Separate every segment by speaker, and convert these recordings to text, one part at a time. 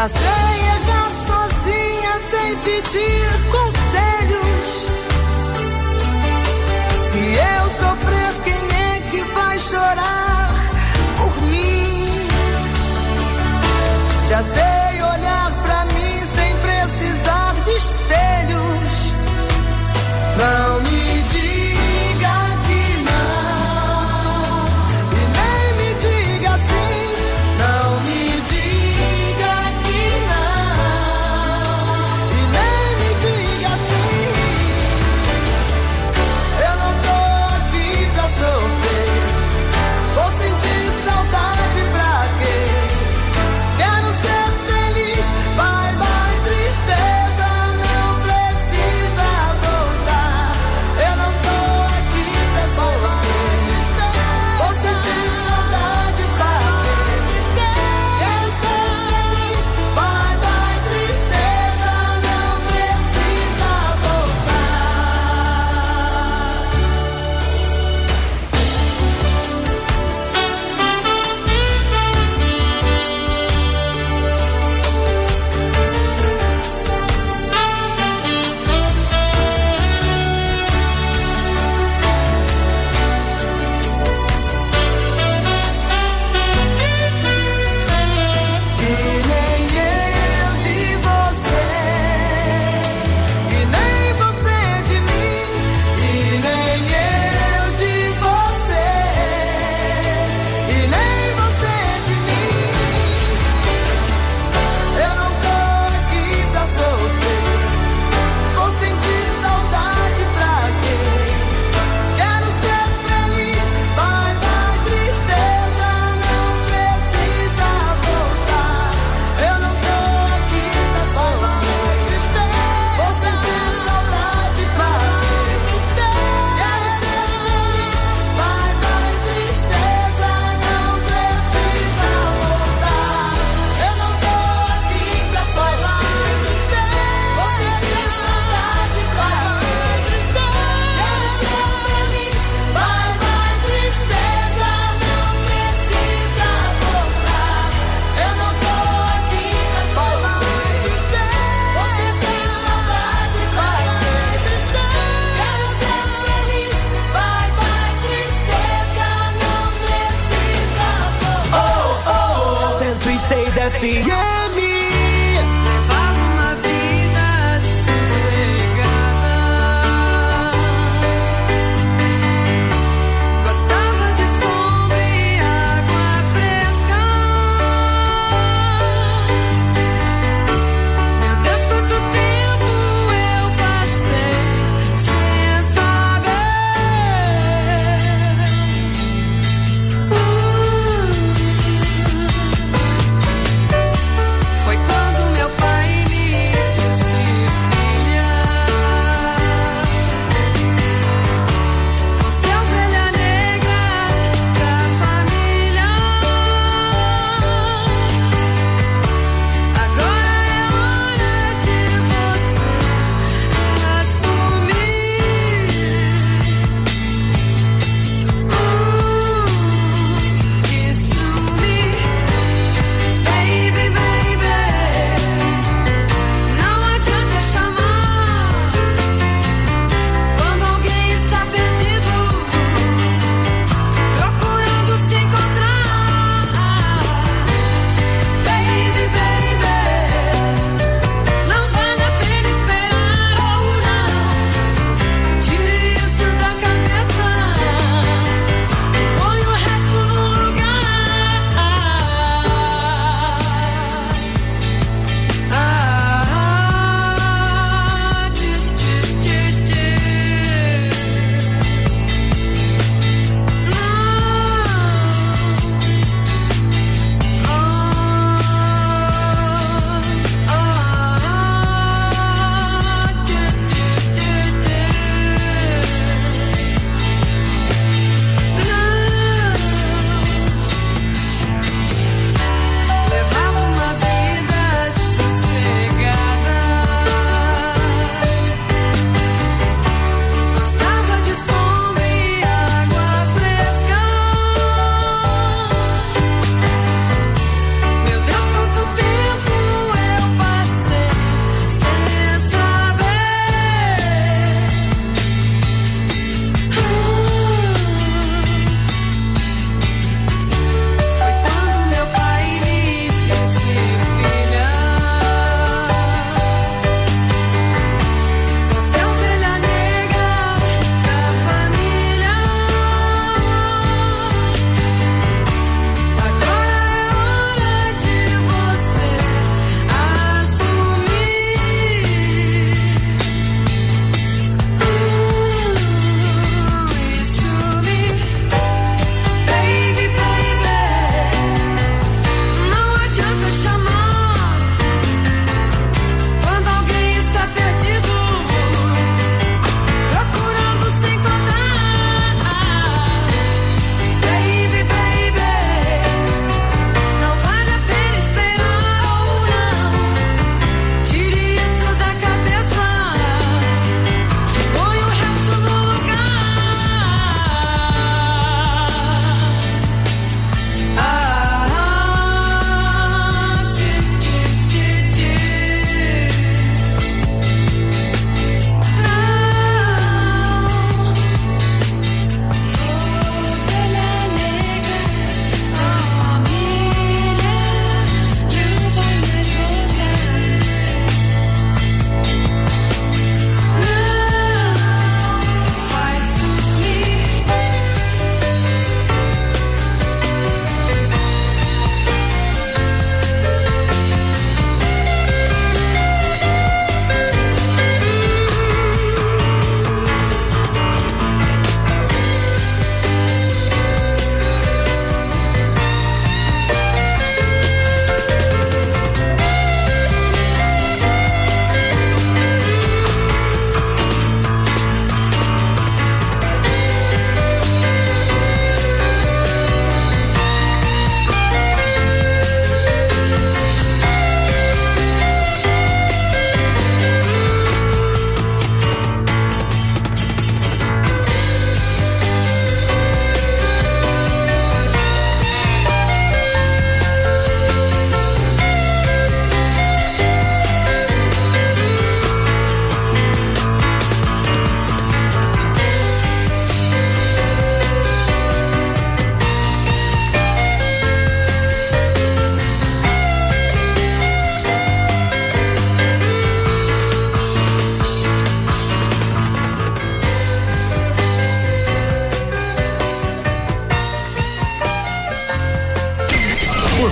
Speaker 1: Já sei errar sozinha sem pedir conselhos. Se eu sofrer, quem é que vai chorar por mim? Já sei olhar pra mim sem precisar de espelhos. Não me diga que não, e nem me diga sim. Não me diga que não, e nem me diga sim. Eu não tô aqui pra sofrer, vou sentir saudade pra quê? Quero ser feliz, bye bye tristeza, não precisa voltar. Eu não tô aqui pra sofrer, vou sentir saudade pra quê? Quero ser feliz, bye bye tristeza, não precisa e nem eu de você, e nem você de mim, e nem eu de você, e nem você de mim. Eu não tô aqui pra sofrer, vou sentir saudade pra quê? Quero ser feliz, bye bye tristeza, não precisa voltar. Eu não tô aqui pra sofrer, vou sentir saudade pra quê? Quero ser feliz, bye bye tristeza, não precisa voltar. Eu não tô aqui pra sofrer, vou sentir saudade pra quê? Quero ser feliz, bye bye tristeza, não precisa voltar. Eu não tô aqui pra sofrer, vou sentir saudade pra quê? Quero ser feliz, bye bye tristeza, não precisa voltar.
Speaker 2: 106 FM.
Speaker 1: Levava uma vida sossegada, gostava de sombra e água fresca. Meu Deus, quanto tempo eu passei sem saber.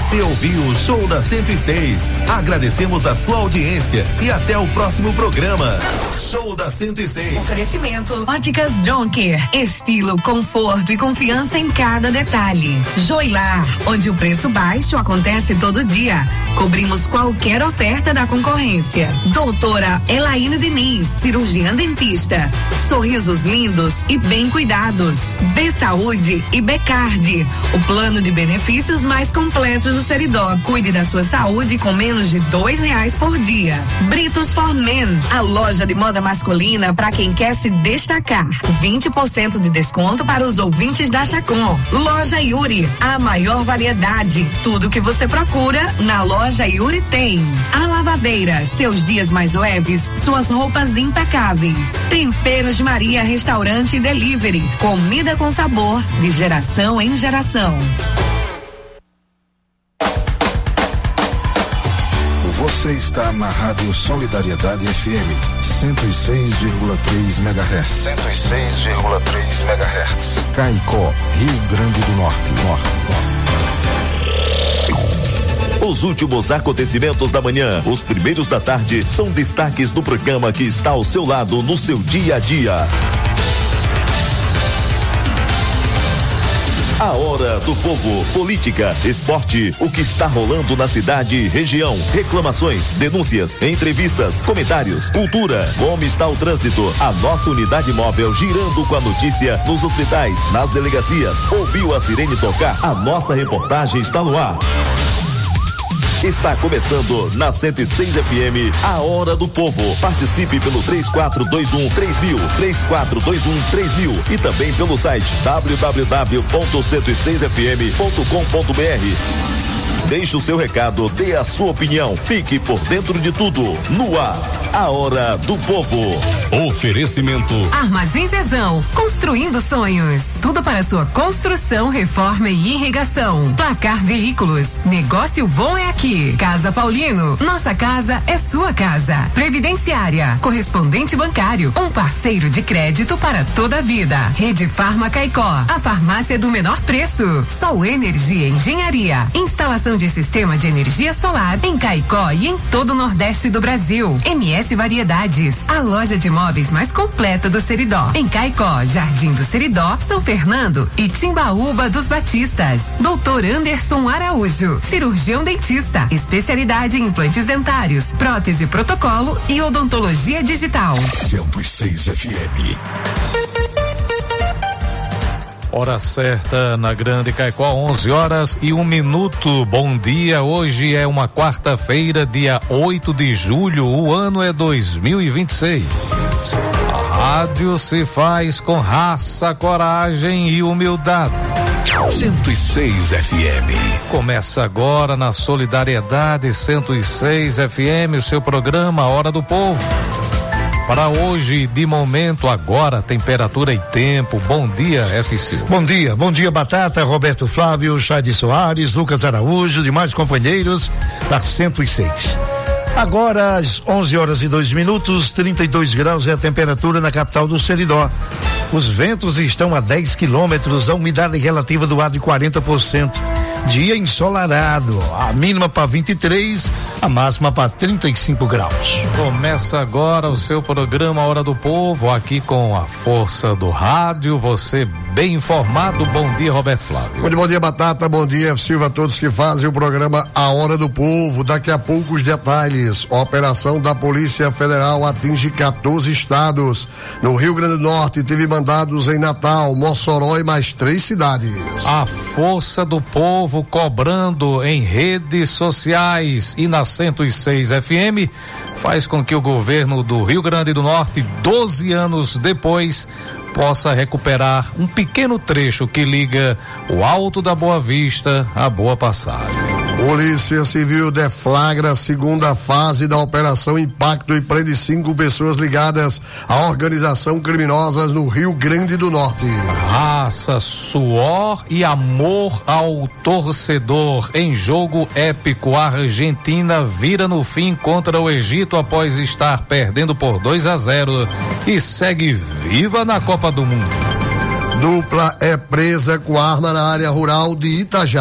Speaker 3: Você ouviu o Show da 106. Agradecemos a sua audiência e até o próximo programa. Show da 106.
Speaker 4: Oferecimento Óticas Jonker. Estilo, conforto e confiança em cada detalhe. Joilar, onde o preço baixo acontece todo dia. Cobrimos qualquer oferta da concorrência. Doutora Elaine Diniz, cirurgiã dentista. Sorrisos lindos e bem cuidados. B-Saúde e B-Card, o plano de benefícios mais completos do Seridó. Cuide da sua saúde com menos de R$2 por dia. Britos for Men, a loja de moda masculina para quem quer se destacar. 20% de desconto para os ouvintes da Chacon. Loja Yuri, a maior variedade. Tudo que você procura na loja Yuri tem. A Lavadeira, seus dias mais leves, suas roupas impecáveis. Temperos de Maria, restaurante e delivery. Comida com sabor, de geração em geração.
Speaker 5: Você está na Rádio Solidariedade FM 106,3 MHz. 106,3 MHz. Caicó, Rio Grande do Norte.
Speaker 3: Os últimos acontecimentos da manhã, os primeiros da tarde, são destaques do programa que está ao seu lado no seu dia a dia. A Hora do Povo, política, esporte, o que está rolando na cidade e região, reclamações, denúncias, entrevistas, comentários, cultura, como está o trânsito, a nossa unidade móvel girando com a notícia nos hospitais, nas delegacias. Ouviu a sirene tocar? A nossa reportagem está no ar. Está começando na 106 FM, a Hora do Povo. Participe pelo 3421-3000, 3421-3000 e também pelo site www.106fm.com.br. Deixe o seu recado, dê a sua opinião, fique por dentro de tudo. No ar, a Hora do Povo. Oferecimento
Speaker 6: Armazém Zezão, construindo sonhos. Tudo para sua construção, reforma e irrigação. Placar Veículos, negócio bom é aqui. Casa Paulino, nossa casa é sua casa. Previdenciária, correspondente bancário, um parceiro de crédito para toda a vida. Rede Farma Caicó, a farmácia do menor preço. Sol Energia Engenharia, instalação de sistema de energia solar em Caicó e em todo o Nordeste do Brasil. MS Variedades, a loja de móveis mais completa do Seridó. Em Caicó, Jardim do Seridó, São Fernando e Timbaúba dos Batistas. Doutor Anderson Araújo, cirurgião dentista, especialidade em implantes dentários, prótese protocolo e odontologia digital.
Speaker 5: 106 FM.
Speaker 7: Hora certa na Grande Caicó, 11h01. Bom dia, hoje é uma quarta-feira, dia 8 de julho, o ano é 2026. A rádio se faz com raça, coragem e humildade.
Speaker 5: 106 FM.
Speaker 7: Começa agora na Solidariedade 106 FM, o seu programa Hora do Povo. Para hoje, de momento, agora, temperatura e tempo. Bom dia, FC.
Speaker 8: Bom dia, Batata, Roberto Flávio, Chade Soares, Lucas Araújo, demais companheiros da 106. Agora, às 11h02, 32 graus é a temperatura na capital do Seridó. Os ventos estão a 10 quilômetros, a umidade relativa do ar de 40%. Dia ensolarado, a mínima para 23, a máxima para 35 graus.
Speaker 7: Começa agora o seu programa Hora do Povo, aqui com a força do rádio, você bem informado. Bom dia, Roberto Flávio.
Speaker 9: Bom dia, Batata, bom dia, Silva, a todos que fazem o programa A Hora do Povo. Daqui a pouco os detalhes. A operação da Polícia Federal atinge 14 estados. No Rio Grande do Norte teve mandados em Natal, Mossoró e mais 3 cidades.
Speaker 7: A força do povo cobrando em redes sociais e na 106 FM faz com que o governo do Rio Grande do Norte, 12 anos depois, possa recuperar um pequeno trecho que liga o Alto da Boa Vista à Boa Passagem.
Speaker 9: Polícia Civil deflagra a segunda fase da Operação Impacto e prende 5 pessoas ligadas à organização criminosa no Rio Grande do Norte.
Speaker 7: Raça, suor e amor ao torcedor. Em jogo épico, a Argentina vira no fim contra o Egito após estar perdendo por 2-0 e segue viva na Copa do Mundo.
Speaker 9: Dupla é presa com arma na área rural de Itajá.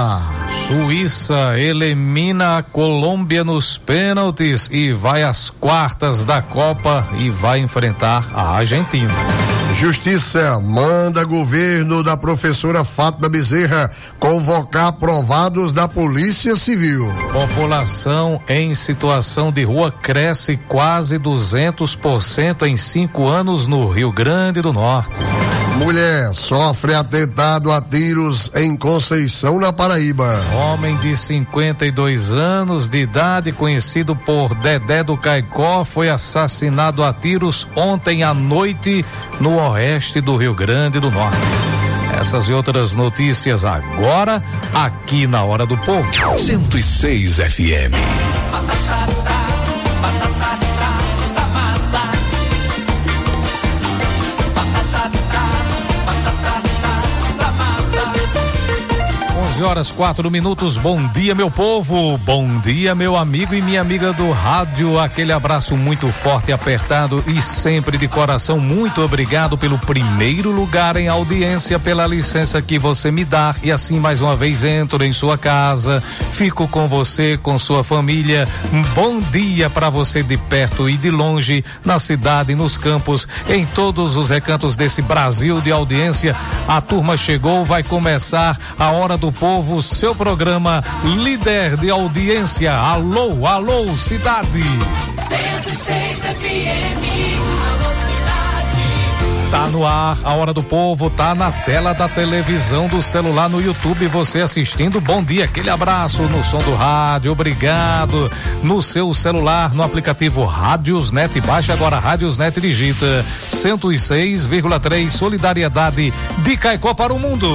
Speaker 7: Suíça elimina a Colômbia nos pênaltis e vai às quartas da Copa e vai enfrentar a Argentina.
Speaker 9: Justiça manda governo da professora Fátima Bezerra convocar aprovados da Polícia Civil.
Speaker 7: População em situação de rua cresce quase 200% em 5 anos no Rio Grande do Norte.
Speaker 9: Mulher sofre atentado a tiros em Conceição, na Paraíba.
Speaker 7: Homem de 52 anos de idade, conhecido por Dedé do Caicó, foi assassinado a tiros ontem à noite no oeste do Rio Grande do Norte. Essas e outras notícias agora, aqui na Hora do Povo.
Speaker 3: 106 FM.
Speaker 7: 11h04. Bom dia, meu povo. Bom dia, meu amigo e minha amiga do rádio. Aquele abraço muito forte e apertado e sempre de coração. Muito obrigado pelo primeiro lugar em audiência, pela licença que você me dá. E assim, mais uma vez, entro em sua casa, fico com você, com sua família. Um bom dia para você de perto e de longe, na cidade, nos campos, em todos os recantos desse Brasil de audiência. A turma chegou, vai começar a Hora do Povo, seu programa líder de audiência. Alô, alô, cidade.
Speaker 1: 106 FM, alô, cidade.
Speaker 7: Tá no ar, a Hora do Povo, tá na tela da televisão, do celular, no YouTube, você assistindo. Bom dia, aquele abraço no som do rádio, obrigado. No seu celular, no aplicativo Rádiosnet, baixa agora Rádiosnet, digita 106,3, solidariedade de Caicó para o mundo.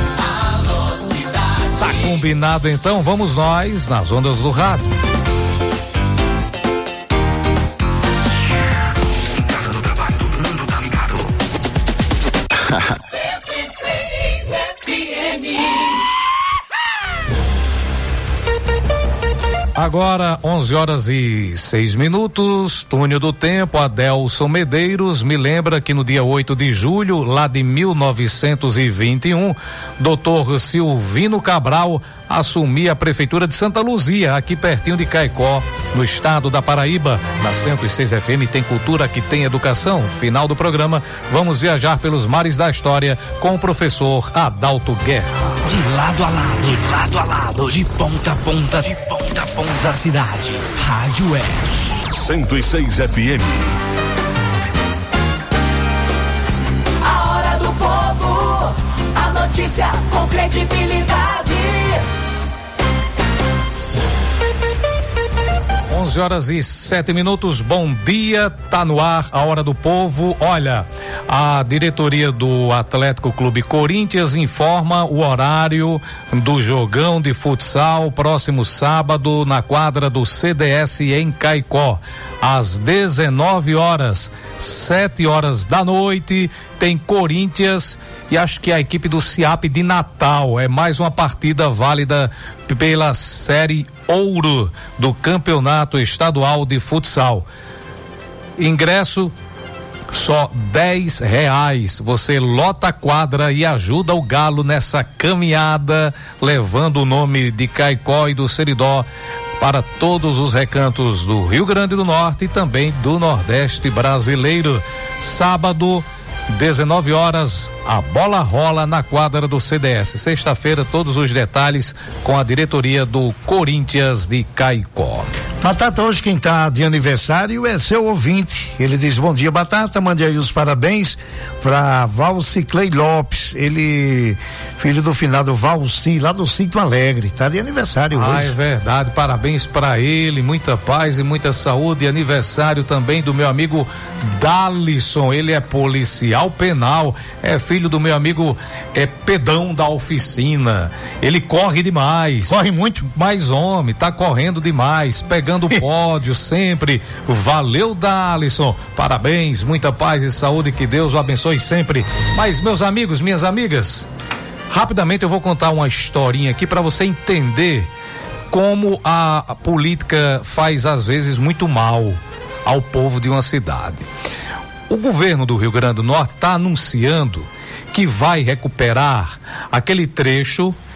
Speaker 7: Tá combinado então, vamos nós nas ondas do rádio.
Speaker 3: Casa do trabalho, todo mundo tá ligado.
Speaker 1: 106 FM.
Speaker 7: Agora 11h06. Túnel do Tempo, Adelson Medeiros me lembra que no dia 8 de julho, lá de 1921, doutor Silvino Cabral assumia a prefeitura de Santa Luzia, aqui pertinho de Caicó, no estado da Paraíba. Na 106 FM tem cultura, que tem educação. Final do programa, vamos viajar pelos mares da história com o professor Adalto Guerra.
Speaker 2: De lado a lado, de lado a lado, de ponta a ponta, de ponta a ponta da cidade. Rádio é
Speaker 3: 106 FM.
Speaker 1: A Hora do Povo, a notícia com credibilidade.
Speaker 7: 11h07. Bom dia, tá no ar a Hora do Povo. Olha, a diretoria do Atlético Clube Corinthians informa o horário do jogão de futsal próximo sábado na quadra do CDS em Caicó. Às 19h, 7h da noite, tem Corinthians e acho que a equipe do CIAP de Natal. É mais uma partida válida pela Série Ouro do Campeonato Estadual de Futsal. Ingresso só R$10. Você lota a quadra e ajuda o Galo nessa caminhada, levando o nome de Caicó e do Seridó para todos os recantos do Rio Grande do Norte e também do Nordeste brasileiro. Sábado, 19h, a bola rola na quadra do CDS. Sexta-feira, todos os detalhes com a diretoria do Corinthians de Caicó.
Speaker 8: Batata, hoje quem tá de aniversário é seu ouvinte. Ele diz: bom dia, Batata, mande aí os parabéns pra Valciclei Lopes, ele, filho do finado Valci, lá do Sítio Alegre, tá de aniversário hoje.
Speaker 7: É verdade, parabéns pra ele, muita paz e muita saúde. E aniversário também do meu amigo Dalisson, ele é policial penal, é filho do meu amigo Pedão da oficina. Ele corre demais.
Speaker 8: Corre muito?
Speaker 7: Mas homem, tá correndo demais, pegando o pódio sempre. Valeu, Dalisson, parabéns, muita paz e saúde, que Deus o abençoe sempre. Mas meus amigos, minhas amigas, rapidamente eu vou contar uma historinha aqui para você entender como a política faz às vezes muito mal ao povo de uma cidade. O governo do Rio Grande do Norte está anunciando que vai recuperar aquele trecho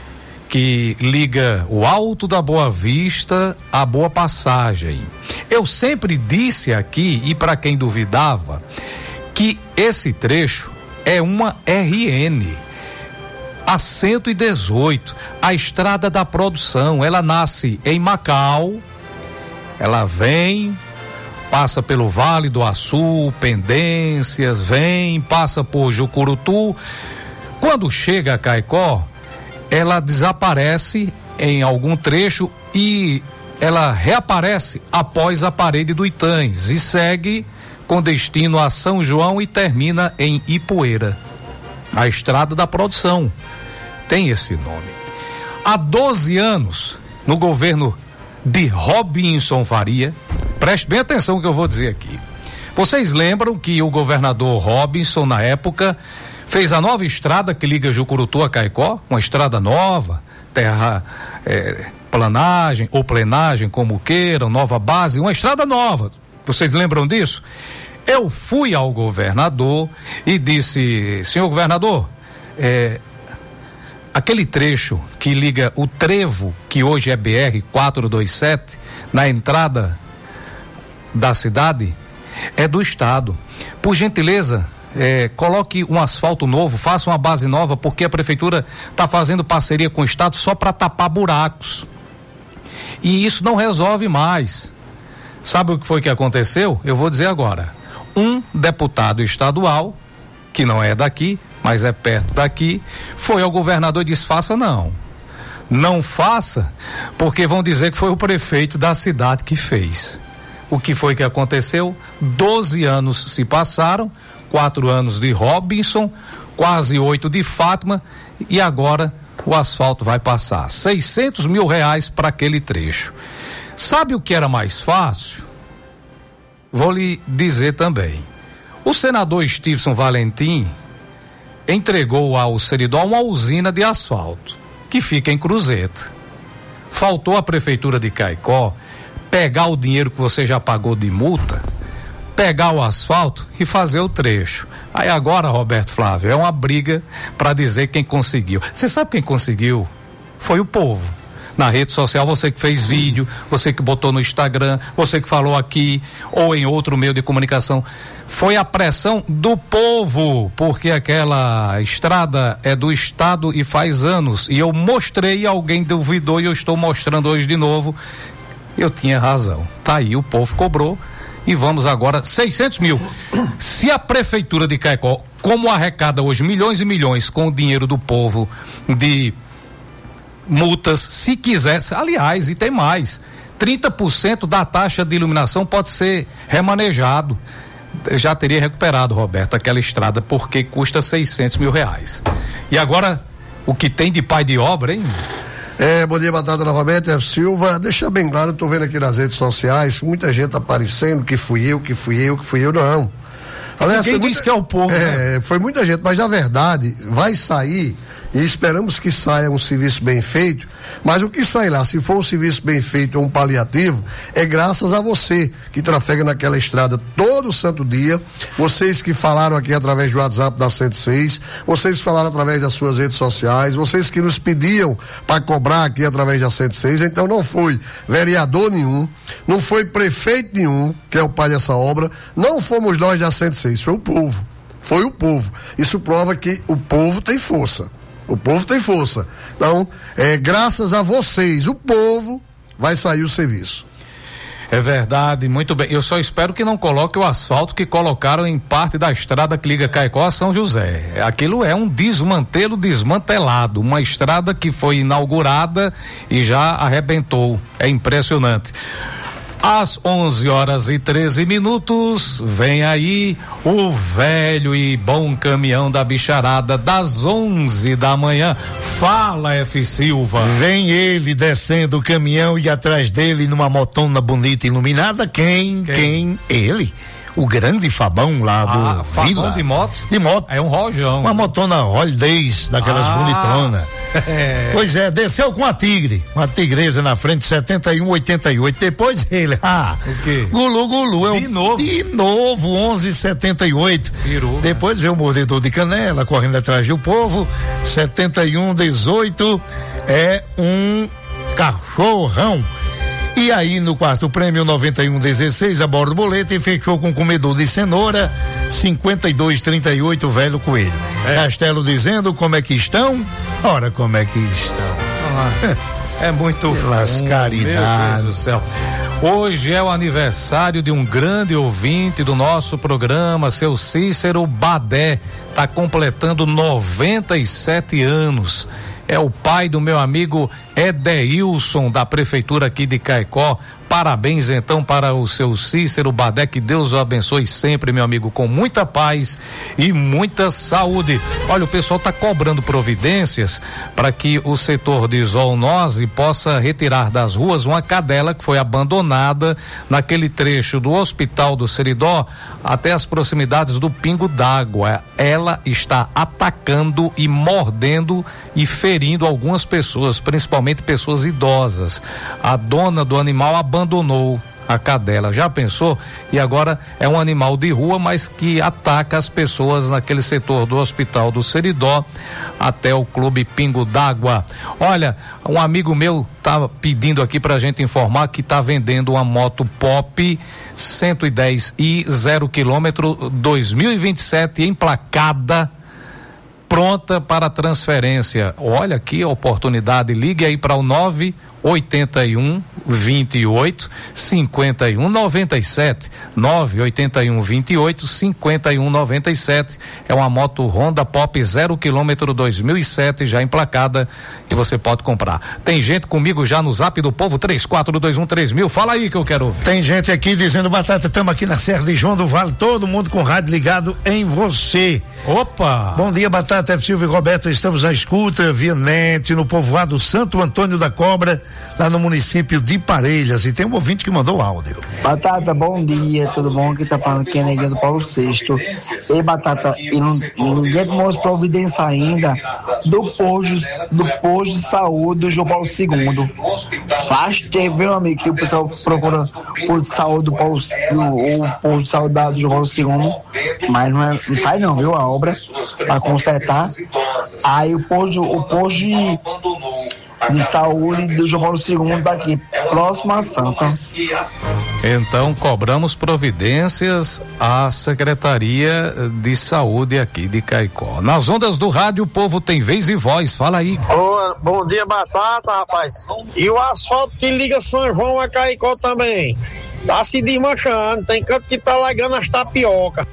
Speaker 7: que liga o Alto da Boa Vista à Boa Passagem. Eu sempre disse aqui, e para quem duvidava, que esse trecho é uma RN, a 118, a Estrada da Produção. Ela nasce em Macau, ela vem, passa pelo Vale do Açu, Pendências, vem, passa por Jucurutu. Quando chega a Caicó, ela desaparece em algum trecho e ela reaparece após a parede do Itães e segue com destino a São João e termina em Ipueira. A Estrada da Produção tem esse nome. Há 12 anos, no governo de Robinson Faria, preste bem atenção no que eu vou dizer aqui. Vocês lembram que o governador Robinson, na época, fez a nova estrada que liga Jucurutu a Caicó, uma estrada nova, planagem ou plenagem, como queiram, nova base, uma estrada nova. Vocês lembram disso? Eu fui ao governador e disse: senhor governador, aquele trecho que liga o Trevo, que hoje é BR-427, na entrada da cidade, é do Estado. Por gentileza, coloque um asfalto novo, faça uma base nova, porque a prefeitura está fazendo parceria com o Estado só para tapar buracos. E isso não resolve mais. Sabe o que foi que aconteceu? Eu vou dizer agora. Um deputado estadual, que não é daqui, mas é perto daqui, foi ao governador e disse: faça não. Não faça, porque vão dizer que foi o prefeito da cidade que fez. O que foi que aconteceu? 12 anos se passaram, 4 anos de Robinson, quase 8 de Fátima, e agora o asfalto vai passar. R$600 mil para aquele trecho. Sabe o que era mais fácil? Vou lhe dizer também. O senador Stevenson Valentim entregou ao Seridó uma usina de asfalto, que fica em Cruzeta. Faltou a prefeitura de Caicó pegar o dinheiro que você já pagou de multa, pegar o asfalto e fazer o trecho. Aí agora, Roberto Flávio, é uma briga para dizer quem conseguiu. Você sabe quem conseguiu? Foi o povo. Na rede social, você que fez vídeo, você que botou no Instagram, você que falou aqui ou em outro meio de comunicação, foi a pressão do povo, porque aquela estrada é do Estado e faz anos, e eu mostrei, alguém duvidou e eu estou mostrando hoje de novo, eu tinha razão. Tá aí, o povo cobrou e vamos agora, 600 mil. Se a prefeitura de Caicó, como arrecada hoje milhões e milhões com o dinheiro do povo de multas, se quisesse, aliás, e tem mais, 30% da taxa de iluminação pode ser remanejado. Já teria recuperado, Roberto, aquela estrada, porque custa R$600 mil. E agora, o que tem de pai de obra, hein?
Speaker 9: Bom dia, Batata, novamente, F. Silva. Deixa bem claro, eu tô vendo aqui nas redes sociais, muita gente aparecendo que fui eu, não. Aliás,
Speaker 7: ninguém diz que é o povo.
Speaker 9: Né? Foi muita gente, mas na verdade, vai sair, e esperamos que saia um serviço bem feito, mas o que sai lá, se for um serviço bem feito ou um paliativo, é graças a você que trafega naquela estrada todo santo dia, vocês que falaram aqui através do WhatsApp da 106, vocês que falaram através das suas redes sociais, vocês que nos pediam para cobrar aqui através da 106, então não foi vereador nenhum, não foi prefeito nenhum, que é o pai dessa obra, não fomos nós da 106, foi o povo. Foi o povo. Isso prova que o povo tem força. O povo tem força. Então, graças a vocês, o povo, vai sair o serviço.
Speaker 7: É verdade, muito bem. Eu só espero que não coloque o asfalto que colocaram em parte da estrada que liga Caicó a São José. Aquilo é um desmantelo desmantelado. Uma estrada que foi inaugurada e já arrebentou. É impressionante. Às 11h13, vem aí o velho e bom caminhão da bicharada das 11 da manhã. Fala, F. Silva.
Speaker 8: Vem ele descendo o caminhão e atrás dele numa motona bonita iluminada. Quem? Ele. O grande Fabão lá do Vila.
Speaker 7: De moto?
Speaker 8: De moto.
Speaker 7: É um rojão.
Speaker 8: Uma motona Holidays, daquelas bonitonas. Pois é, desceu com a Tigre, uma tigresa na frente, 7188. Depois ele,
Speaker 7: o quê?
Speaker 8: Gulu, de novo, 1178. Depois veio o mordedor de canela, correndo atrás do povo, 7118. é um cachorrão. E aí no quarto prêmio 9116 a bordo do boleto e fechou com comedor de cenoura 5238 Velho Coelho. Castelo dizendo como é que estão? Ora, como é que estão?
Speaker 7: É muito
Speaker 8: lascaridade.
Speaker 7: Meu Deus do céu. Hoje é o aniversário de um grande ouvinte do nosso programa, seu Cícero Badé, tá completando 97 anos. É o pai do meu amigo Edeilson, da prefeitura aqui de Caicó. Parabéns então para o seu Cícero Badé, que Deus o abençoe sempre, meu amigo, com muita paz e muita saúde. Olha, o pessoal está cobrando providências para que o setor de zoonose possa retirar das ruas uma cadela que foi abandonada naquele trecho do Hospital do Seridó até as proximidades do Pingo d'Água. Ela está atacando e mordendo e ferindo algumas pessoas, principalmente pessoas idosas. A dona do animal abandonou a cadela. Já pensou? E agora é um animal de rua, mas que ataca as pessoas naquele setor do Hospital do Seridó até o Clube Pingo d'Água. Olha, um amigo meu tá pedindo aqui pra gente informar que tá vendendo uma moto Pop 110 e 0 km 2027 emplacada, pronta para transferência. Olha aqui a oportunidade, ligue aí para o 981 28 51 97 981 28 51 97. É uma moto Honda Pop 0 km 2007 já emplacada e você pode comprar. Tem gente comigo já no Zap do Povo 34213000. Fala aí que eu quero ouvir.
Speaker 8: Tem gente aqui dizendo: Batata, estamos aqui na Serra de João do Vale, todo mundo com o rádio ligado em você.
Speaker 7: Opa!
Speaker 8: Bom dia, Batata, F. Silvio e Roberto, estamos na escuta via net no povoado Santo Antônio da Cobra, lá no município de Parelhas, e tem um ouvinte que mandou áudio.
Speaker 10: Batata, bom dia, tudo bom? Aqui tá falando que é neguinho do Paulo VI. Ei, Batata, e ninguém tomou as providências ainda do posto de saúde do João Paulo II. Faz tempo, meu amigo, que o pessoal procura o posto de saúde do Paulo, o posto de saúde do João Paulo II, mas não sai não, viu, a obra para consertar. Aí o posto de saúde do João Paulo II tá aqui, próximo a Santa.
Speaker 7: Então cobramos providências à Secretaria de Saúde aqui de Caicó. Nas ondas do rádio, o povo tem vez e voz. Fala aí.
Speaker 11: Bom dia, Batata, rapaz. E o asfalto que liga São João a Caicó também tá se desmanchando, tem canto que tá largando as tapioca.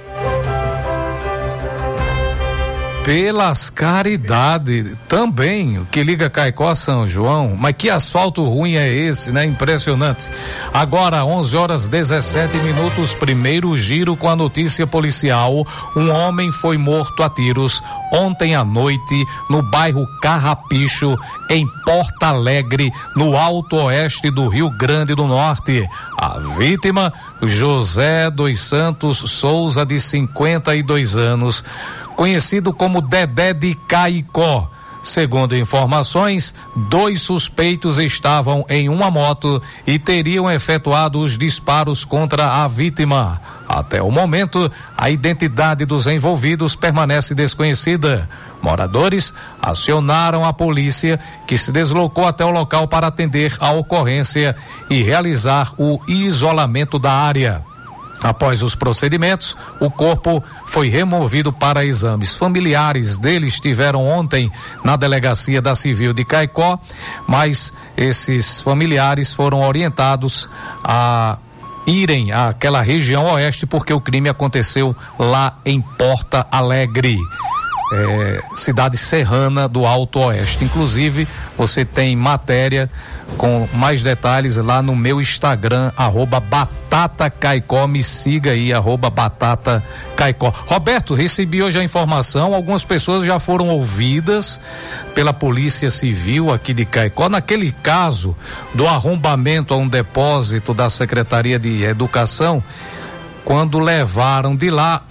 Speaker 7: Pelas caridades também, o que liga Caicó a São João, mas que asfalto ruim é esse, né? Impressionante. Agora, 11h17, primeiro giro com a notícia policial. Um homem foi morto a tiros ontem à noite no bairro Carrapicho, em Porto Alegre, no Alto Oeste do Rio Grande do Norte. A vítima, José dos Santos Souza, de 52 anos, conhecido como Dedé de Caicó. Segundo informações, 2 suspeitos estavam em uma moto e teriam efetuado os disparos contra a vítima. Até o momento, a identidade dos envolvidos permanece desconhecida. Moradores acionaram a polícia, que se deslocou até o local para atender a ocorrência e realizar o isolamento da área. Após os procedimentos, o corpo foi removido para exames. Familiares dele estiveram ontem na delegacia da Civil de Caicó, mas esses familiares foram orientados a irem àquela região oeste porque o crime aconteceu lá em Porto Alegre. Cidade serrana do Alto Oeste. Inclusive, você tem matéria com mais detalhes lá no meu Instagram, @BatataCaicó. Me siga aí, @BatataCaicó. Roberto, recebi hoje a informação, algumas pessoas já foram ouvidas pela Polícia Civil aqui de Caicó, naquele caso do arrombamento a um depósito da Secretaria de Educação, quando levaram de lá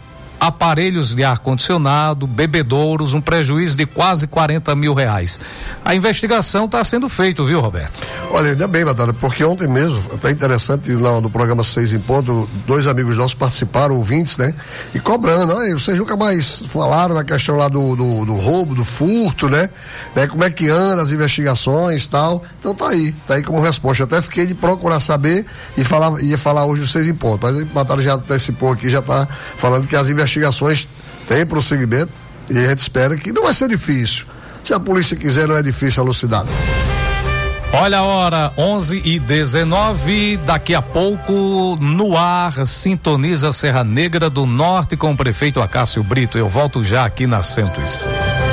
Speaker 7: aparelhos de ar-condicionado, bebedouros, um prejuízo de quase R$40 mil. A investigação está sendo feita, viu, Roberto?
Speaker 9: Olha, ainda bem, Batalha, porque ontem mesmo, até interessante, no programa 6 em Ponto, 2 amigos nossos participaram, ouvintes, né? E cobrando, olha, vocês nunca mais falaram na questão lá do roubo, do furto, né? Como é que anda as investigações e tal. Então tá aí como resposta. Eu até fiquei de procurar saber e ia falar hoje o 6 em Ponto, mas a Batalha já antecipou aqui, já tá falando que as investigações têm prosseguimento e a gente espera que não vai ser difícil. Se a polícia quiser, não é difícil elucidar.
Speaker 7: Olha a hora, 11h19, daqui a pouco no ar, sintoniza Serra Negra do Norte com o prefeito Acácio Brito. Eu volto já aqui na 106.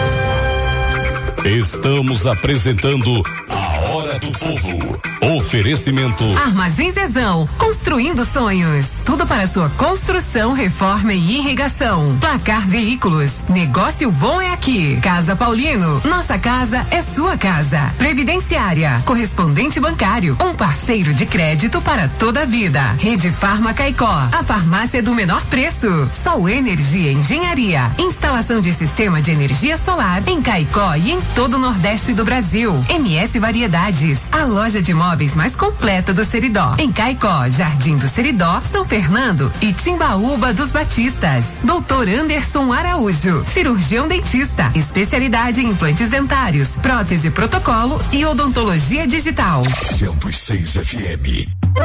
Speaker 3: Estamos apresentando a Hora do Povo. Oferecimento
Speaker 6: Armazém Zezão, construindo sonhos. Tudo para sua construção, reforma e irrigação. Placar Veículos, negócio bom é aqui. Casa Paulino, nossa casa é sua casa. Previdenciária, correspondente bancário, um parceiro de crédito para toda a vida. Rede Farma Caicó, a farmácia do menor preço. Sol Energia Engenharia, instalação de sistema de energia solar em Caicó e em todo o Nordeste do Brasil. MS Variedades, a loja de móveis mais completa do Seridó. Em Caicó, Jardim do Seridó, São Fernando e Timbaúba dos Batistas. Doutor Anderson Araújo, cirurgião dentista, especialidade em implantes dentários, prótese protocolo e odontologia digital.
Speaker 3: 106 FM.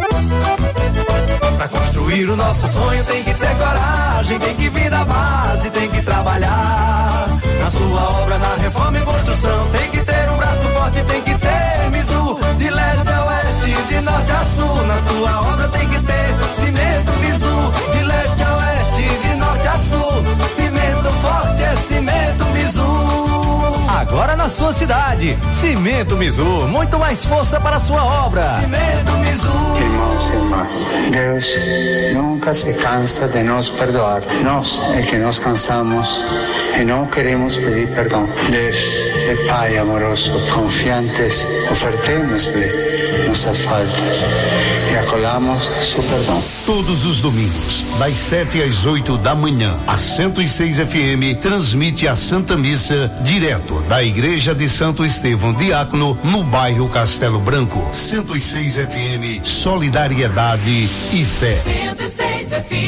Speaker 1: Pra construir o nosso sonho tem que ter coragem, tem que vir da base, tem que trabalhar. Na sua obra, na reforma e construção, tem que ter um braço forte, tem que ter Mizu. De leste a oeste, de norte a sul, na sua obra tem que ter cimento Mizu. De leste a oeste, de norte a sul, cimento forte é cimento Mizu.
Speaker 12: Agora na sua cidade, Cimento Mizu, muito mais força para a sua obra.
Speaker 1: Cimento Mizu.
Speaker 13: Irmãos e irmãs, Deus nunca se cansa de nos perdoar. Nós é que nos cansamos e não queremos pedir perdão. Deus é Pai amoroso, confiantes, ofertemos-lhe nossas faltas e acolhamos seu perdão.
Speaker 14: Todos os domingos, das 7 às 8 da manhã, a 106 FM transmite a Santa Missa direto da Igreja de Santo Estevão Diácono, no bairro Castelo Branco. 106 FM, solidariedade e fé.
Speaker 1: 106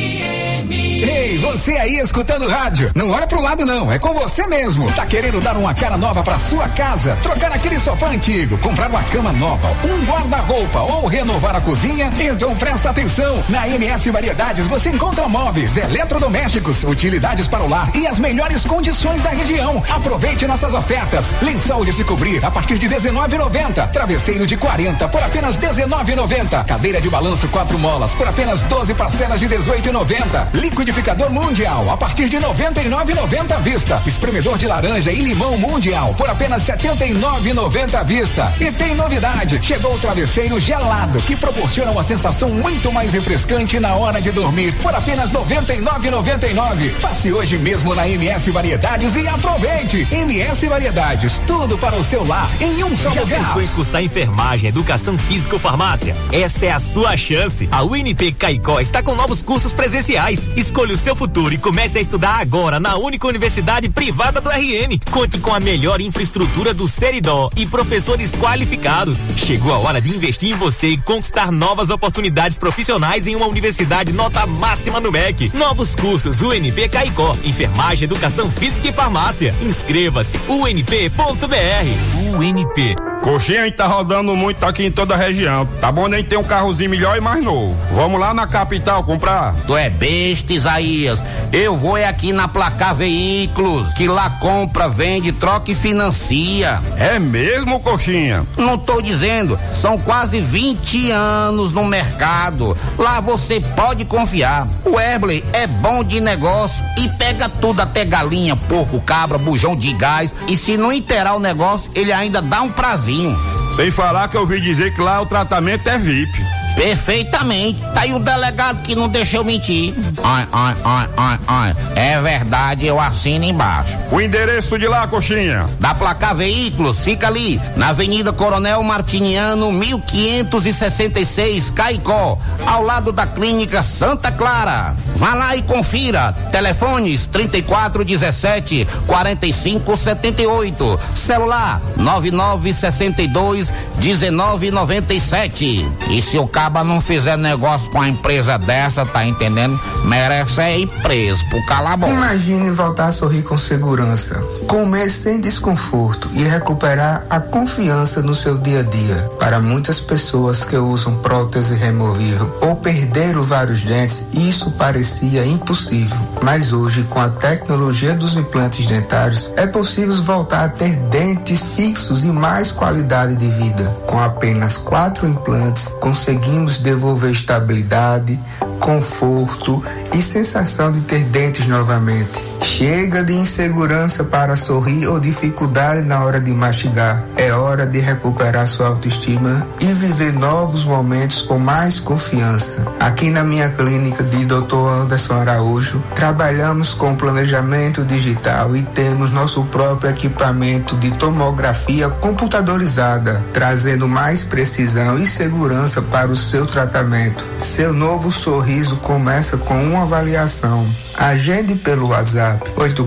Speaker 1: FM.
Speaker 15: Ei, você aí escutando rádio, não olha pro lado não, é com você mesmo. Tá querendo dar uma cara nova pra sua casa, trocar aquele sofá antigo, comprar uma cama nova, um guarda-roupa ou renovar a cozinha? Então presta atenção, na MS Variedades você encontra móveis, eletrodomésticos, utilidades para o lar e as melhores condições da região. Aproveite nossas ofertas, lençol de se cobrir a partir de R$19,90, travesseiro de 40 por apenas R$19,90, cadeira de balanço 4 molas por apenas 12 parcelas de R$18,90, liquidificador Mundial a partir de R$99,90 à vista, espremedor de laranja e limão Mundial por apenas R$79,90 à vista. E tem novidade, chegou o travesseiro gelado que proporciona uma sensação muito mais refrescante na hora de dormir por apenas R$99,99. Passe hoje mesmo na MS Variedades e aproveite. MS Variedades, tudo para o seu lar em um só lugar.
Speaker 16: Já pensou em cursar enfermagem, educação física ou farmácia? Essa é a sua chance. A UNP Caicó está com novos cursos presenciais. Escolha o seu futuro e comece a estudar agora na única universidade privada do RN. Conte com a melhor infraestrutura do Seridó e professores qualificados. Chegou a hora de investir em você e conquistar novas oportunidades profissionais em uma universidade nota máxima no MEC. Novos cursos UNP Caicó, enfermagem, educação física e farmácia. Inscreva-se unp.br. UNP.
Speaker 17: Coxinha tá rodando muito aqui em toda a região. Tá bom nem ter um carrozinho melhor e mais novo. Vamos lá na capital comprar.
Speaker 18: Tu é besta, Isaías. Eu vou é aqui na Placar Veículos, que lá compra, vende, troca e financia.
Speaker 17: É mesmo, Coxinha?
Speaker 18: Não tô dizendo, são quase 20 anos no mercado. Lá você pode confiar. O Erbley é bom de negócio e pega tudo, até galinha, porco, cabra, bujão de gás, e se não inteirar o negócio, ele ainda dá um prazinho.
Speaker 17: Sem falar que eu ouvi dizer que lá o tratamento é VIP.
Speaker 18: Perfeitamente. Tá aí o delegado que não deixou mentir. Ai. É verdade, eu assino embaixo.
Speaker 17: O endereço de lá, coxinha?
Speaker 18: Da Placar Veículos, fica ali, na Avenida Coronel Martiniano, 1566, Caicó, ao lado da Clínica Santa Clara. Vá lá e confira. Telefones 3417 4578. Celular 9962 1997. E se o caba não fizer negócio com a empresa dessa, tá entendendo? Merece ir preso por calar a boca.
Speaker 19: Imagine voltar a sorrir com segurança, comer sem desconforto e recuperar a confiança no seu dia a dia. Para muitas pessoas que usam prótese removível ou perderam vários dentes, isso parecia impossível. Mas hoje, com a tecnologia dos implantes dentários, é possível voltar a ter dentes fixos e mais qualidade de vida. Com apenas 4 implantes, conseguimos devolver estabilidade, conforto e sensação de ter dentes novamente. Chega de insegurança para sorrir ou dificuldade na hora de mastigar. É hora de recuperar sua autoestima e viver novos momentos com mais confiança. Aqui na minha clínica de Dr. Anderson Araújo, trabalhamos com planejamento digital e temos nosso próprio equipamento de tomografia computadorizada, trazendo mais precisão e segurança para o seu tratamento. Seu novo sorriso começa com uma avaliação. Agende pelo WhatsApp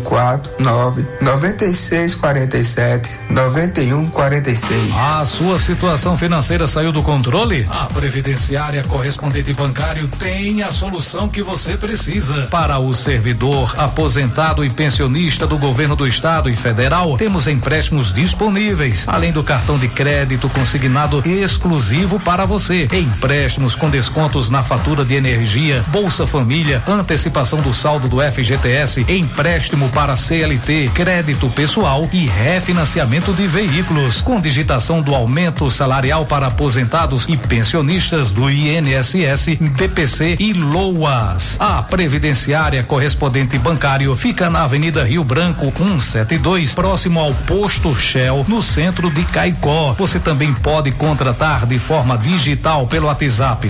Speaker 19: 849-9647-9146.
Speaker 7: A sua situação financeira saiu do controle? A Previdenciária Correspondente Bancário tem a solução que você precisa. Para o servidor, aposentado e pensionista do governo do estado e federal, temos empréstimos disponíveis, além do cartão de crédito consignado exclusivo para você. Empréstimos com descontos na fatura de energia, Bolsa Família, antecipação do saldo do FGTS, empréstimo para CLT, crédito pessoal e refinanciamento de veículos, com digitação do aumento salarial para aposentados e pensionistas do INSS, BPC e LOAS. A Previdenciária Correspondente Bancário fica na Avenida Rio Branco 172, próximo ao posto Shell, no centro de Caicó. Você também pode contratar de forma digital pelo WhatsApp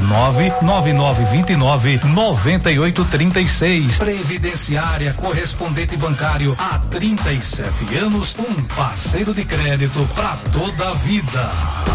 Speaker 7: 99929-9836. Previdenciária Correspondente Bancário, há 37 anos, um parceiro de crédito para toda a vida.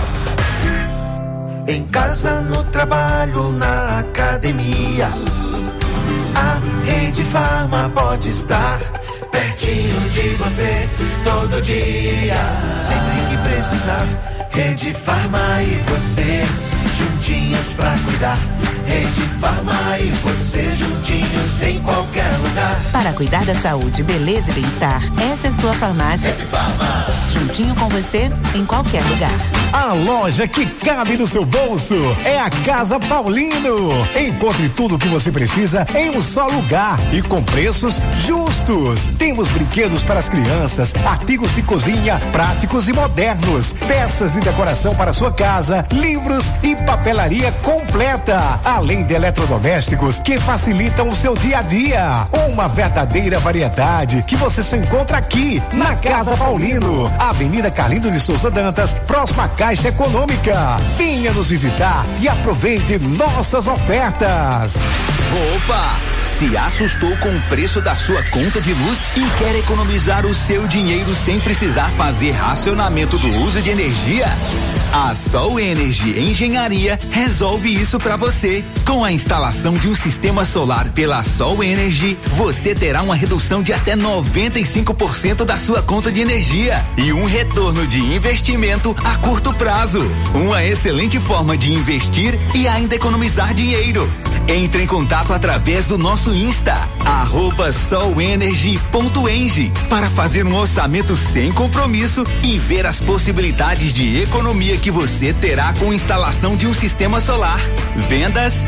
Speaker 1: Em casa, no trabalho, na academia, a Rede Farma pode estar pertinho de você todo dia. Sempre que precisar, Rede Farma e você juntinhos pra cuidar. Rede Farma e você juntinhos em qualquer lugar.
Speaker 20: Para cuidar da saúde, beleza e bem-estar, essa é sua farmácia.
Speaker 1: Rede Farma.
Speaker 20: Juntinho com você em qualquer lugar.
Speaker 21: A loja que cabe no seu bolso é a Casa Paulino. Encontre tudo o que você precisa em um só lugar e com preços justos. Temos brinquedos para as crianças, artigos de cozinha práticos e modernos, peças de decoração para sua casa, livros e papelaria completa, além de eletrodomésticos que facilitam o seu dia a dia. Uma verdadeira variedade que você só encontra aqui na Casa Paulino, Avenida Carlindo de Souza Dantas, próxima à Caixa Econômica. Venha nos visitar e aproveite nossas ofertas.
Speaker 22: Opa! Se assustou com o preço da sua conta de luz e quer economizar o seu dinheiro sem precisar fazer racionamento do uso de energia? A Sol Energy Engenharia resolve isso para você. Com a instalação de um sistema solar pela Sol Energy, você terá uma redução de até 95% da sua conta de energia e um retorno de investimento a curto prazo. Uma excelente forma de investir e ainda economizar dinheiro. Entre em contato através do nosso Insta, @solenergy.eng, para fazer um orçamento sem compromisso e ver as possibilidades de economia que você terá com instalação de um sistema solar. Vendas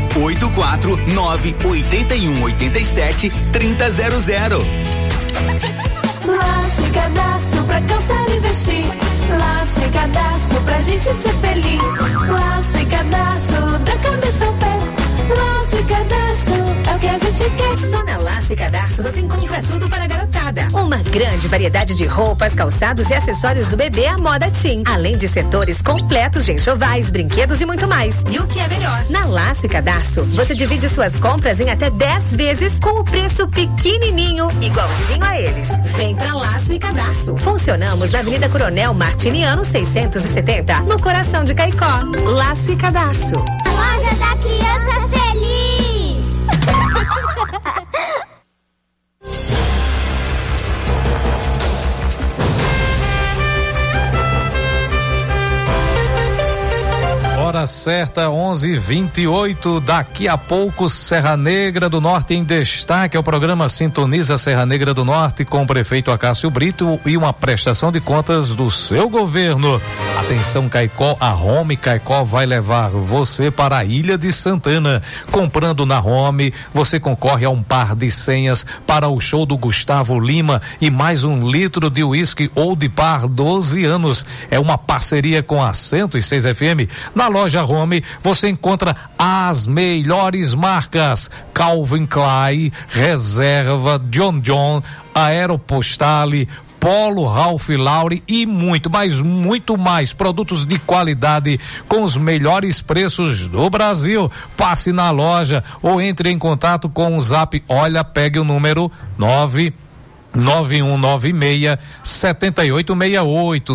Speaker 22: 849-8187-3000.
Speaker 23: Laço e cadastro pra cansar e investir. Laço e cadastro pra gente ser feliz. Laço e cadastro da cabeça ao pé. Laço e cadastro É o que a gente quer.
Speaker 2: Só na Laço e Cadarço você encontra tudo para a garotada. Uma grande variedade de roupas, calçados e acessórios do bebê à moda teen. Além de setores completos de enxovais, brinquedos e muito mais. E o que é melhor? Na Laço e Cadarço, você divide suas compras em até 10 vezes com o preço pequenininho, igualzinho a eles. Vem pra Laço e Cadarço. Funcionamos na Avenida Coronel Martiniano 670, no coração de Caicó. Laço e Cadarço.
Speaker 4: Loja da Criança Feliz.
Speaker 7: Hora certa, 11:28. Daqui a pouco, Serra Negra do Norte em destaque. É o programa Sintoniza Serra Negra do Norte com o prefeito Acácio Brito e uma prestação de contas do seu governo. Atenção, Caicó, a Home Caicó vai levar você para a Ilha de Santana. Comprando na Home, você concorre a um par de senhas para o show do Gustavo Lima e mais 1 litro de uísque Old Par 12 anos. É uma parceria com a 106 FM. Na loja Home, você encontra as melhores marcas: Calvin Klein, Reserva, John John, Aeropostale, Polo, Ralph Lauren e muito mais produtos de qualidade com os melhores preços do Brasil. Passe na loja ou entre em contato com o Zap. Olha, pegue o número 99196-7868,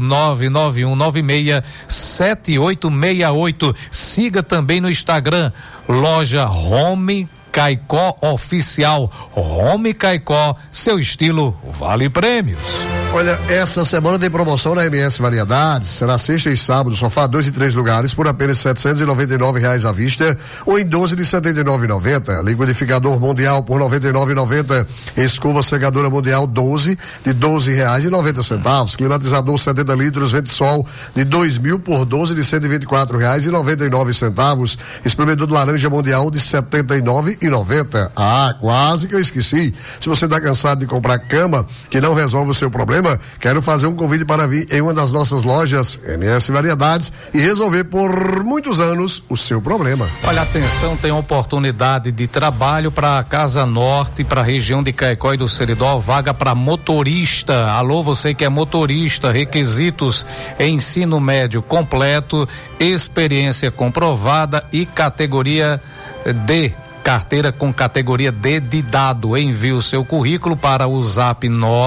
Speaker 7: 99196-7868. Siga também no Instagram, loja Home Caicó Oficial. Home Caicó, seu estilo vale prêmios.
Speaker 9: Olha, essa semana tem promoção na MS Variedades. Será sexta e sábado, sofá 2 e 3 lugares por apenas R$799 à vista ou em 12 de R$79,90. Liquidificador Mundial por R$99,90. Escova secadora Mundial 12 de R$12,90. Climatizador 70 litros Ventisol de 2.000 por 12 de R$124,99. Espremedor de laranja Mundial de R$79,90. Ah, quase que eu esqueci. Se você está cansado de comprar cama que não resolve o seu problema, quero fazer um convite para vir em uma das nossas lojas MS Variedades e resolver por muitos anos o seu problema.
Speaker 7: Olha, atenção, tem oportunidade de trabalho para a Casa Norte, para a região de Caicó e do Seridó, vaga para motorista. Alô, você que é motorista, requisitos: ensino médio completo, experiência comprovada e categoria D. Carteira com categoria D de dado. Envie o seu currículo para o Zap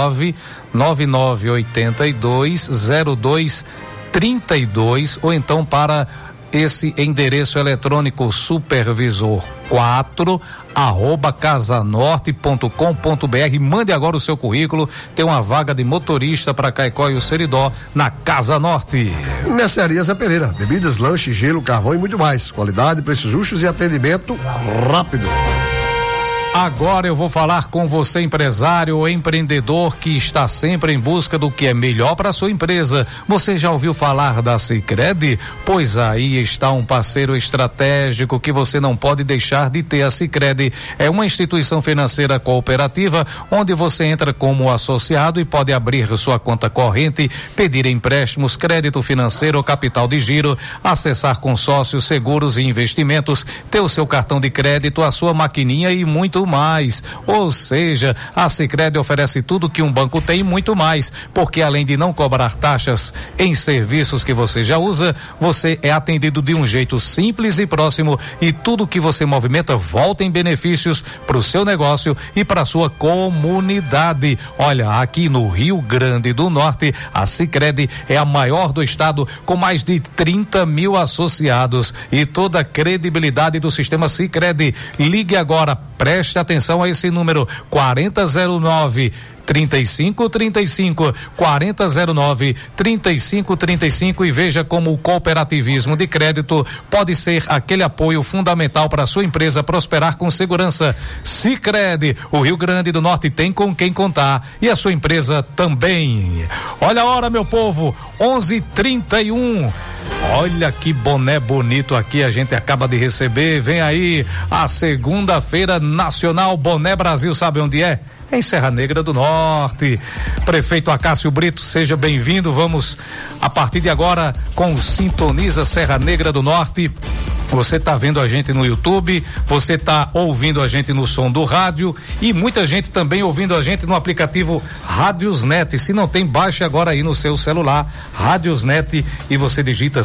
Speaker 7: 999820232 ou então para esse endereço eletrônico supervisor4@casanorte.com.br. Mande agora o seu currículo. Tem uma vaga de motorista para Caicó e o Seridó na Casa Norte.
Speaker 9: Mercearia Zé Pereira, bebidas, lanche, gelo, carvão e muito mais. Qualidade, preços justos e atendimento rápido.
Speaker 7: Agora eu vou falar com você, empresário ou empreendedor que está sempre em busca do que é melhor para sua empresa. Você já ouviu falar da Sicredi? Pois aí está um parceiro estratégico que você não pode deixar de ter. A Sicredi é uma instituição financeira cooperativa onde você entra como associado e pode abrir sua conta corrente, pedir empréstimos, crédito financeiro ou capital de giro, acessar consórcios, seguros e investimentos, ter o seu cartão de crédito, a sua maquininha e muito mais. Ou seja, a Sicredi oferece tudo que um banco tem e muito mais, porque além de não cobrar taxas em serviços que você já usa, você é atendido de um jeito simples e próximo e tudo que você movimenta volta em benefícios para o seu negócio e para a sua comunidade. Olha, aqui no Rio Grande do Norte, a Sicredi é a maior do estado, com mais de 30 mil associados e toda a credibilidade do sistema Sicredi. Ligue agora, preste atenção a esse número: 4009-3535, 4009-3535 e veja como o cooperativismo de crédito pode ser aquele apoio fundamental para a sua empresa prosperar com segurança. Sicredi, o Rio Grande do Norte tem com quem contar e a sua empresa também. Olha a hora, meu povo, 11:31. Olha que boné bonito aqui a gente acaba de receber. Vem aí a segunda-feira nacional Boné Brasil, sabe onde é? Em Serra Negra do Norte. Prefeito Acácio Brito, seja bem-vindo. Vamos a partir de agora com o Sintoniza Serra Negra do Norte. Você está vendo a gente no YouTube, você está ouvindo a gente no som do rádio e muita gente também ouvindo a gente no aplicativo Rádiosnet. Se não tem, baixe agora aí no seu celular Rádiosnet e você digita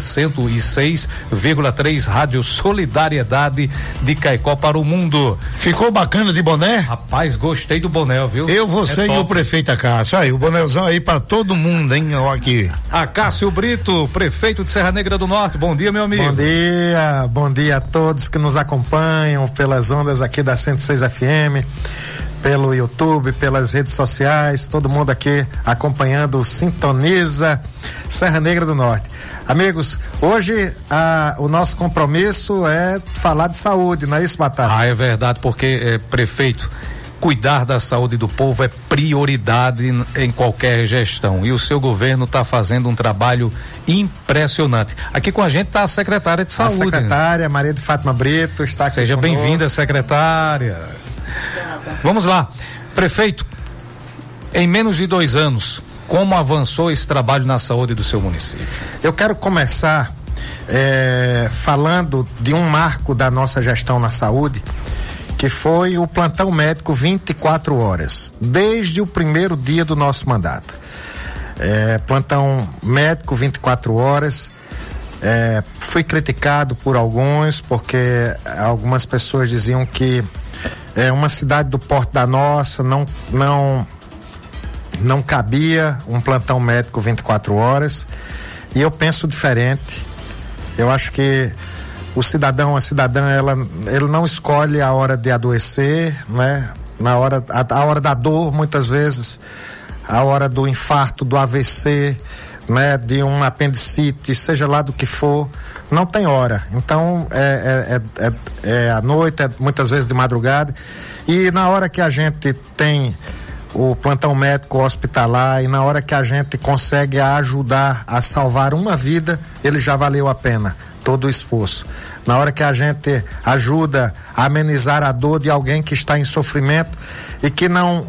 Speaker 7: 106,3 Rádio Solidariedade de Caicó para o mundo.
Speaker 5: Ficou bacana de boné?
Speaker 7: Rapaz, gostei do boné, viu?
Speaker 5: Eu, você e o prefeito Acácio. Aí, o bonézão aí para todo mundo, hein? Ó, aqui.
Speaker 7: Acácio Brito, prefeito de Serra Negra do Norte. Bom dia, meu amigo.
Speaker 8: Bom dia a todos que nos acompanham pelas ondas aqui da 106 FM, pelo YouTube, pelas redes sociais, todo mundo aqui acompanhando o Sintoniza Serra Negra do Norte. Amigos, hoje o nosso compromisso é falar de saúde, não é isso, Batata?
Speaker 7: É verdade, porque, prefeito, cuidar da saúde do povo é prioridade em qualquer gestão e o seu governo está fazendo um trabalho impressionante. Aqui com a gente está a secretária de saúde.
Speaker 8: A secretária Maria de Fátima Brito está aqui.
Speaker 7: Seja bem-vinda, secretária. Vamos lá, prefeito, em menos de 2 anos, como avançou esse trabalho na saúde do seu município?
Speaker 8: Eu quero começar falando de um marco da nossa gestão na saúde, que foi o plantão médico 24 horas, desde o primeiro dia do nosso mandato. Plantão médico 24 horas, fui criticado por alguns, porque algumas pessoas diziam que uma cidade do porte da nossa não cabia um plantão médico 24 horas, e eu penso diferente. Eu acho que o cidadão, a cidadã, ele não escolhe a hora de adoecer, né? A hora da dor, muitas vezes, a hora do infarto, do AVC, né? De um apendicite, seja lá do que for, não tem hora. Então, à noite, muitas vezes de madrugada, e na hora que a gente tem o plantão médico hospitalar e na hora que a gente consegue ajudar a salvar uma vida, ele já valeu a pena todo o esforço. Na hora que a gente ajuda a amenizar a dor de alguém que está em sofrimento e que não